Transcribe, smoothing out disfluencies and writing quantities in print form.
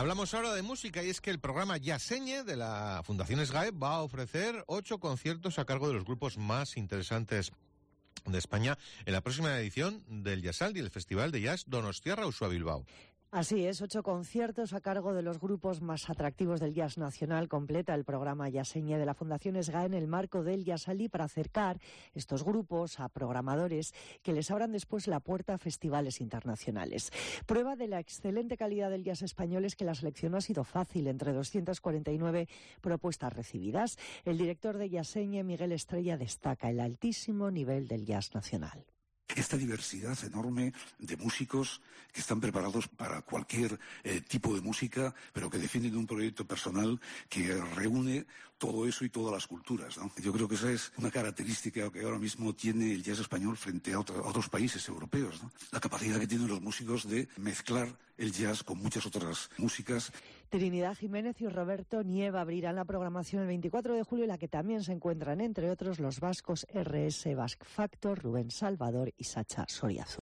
Hablamos ahora de música y es que el programa Jazzeñe de la Fundación SGAE va a ofrecer 8 conciertos a cargo de los grupos más interesantes de España en la próxima edición del Jazzaldi, el Festival de Jazz Donostiarra Uxue Bilbao. Así es, 8 conciertos a cargo de los grupos más atractivos del jazz nacional. Completa el programa Jazzeñe de la Fundación SGAE en el marco del Jazzaldi para acercar estos grupos a programadores que les abran después la puerta a festivales internacionales. Prueba de la excelente calidad del jazz español es que la selección no ha sido fácil entre 249 propuestas recibidas. El director de Jazzeñe, Miguel Estrella, destaca el altísimo nivel del jazz nacional. Esta diversidad enorme de músicos que están preparados para cualquier tipo de música, pero que defienden un proyecto personal que reúne todo eso y todas las culturas, ¿no? Yo creo que esa es una característica que ahora mismo tiene el jazz español frente a otros países europeos, ¿no? La capacidad que tienen los músicos de mezclar el jazz con muchas otras músicas. Trinidad Jiménez y Roberto Nieva abrirán la programación el 24 de julio, en la que también se encuentran, entre otros, los vascos RS Basque Factor, Rubén Salvador y Sacha Soriazu.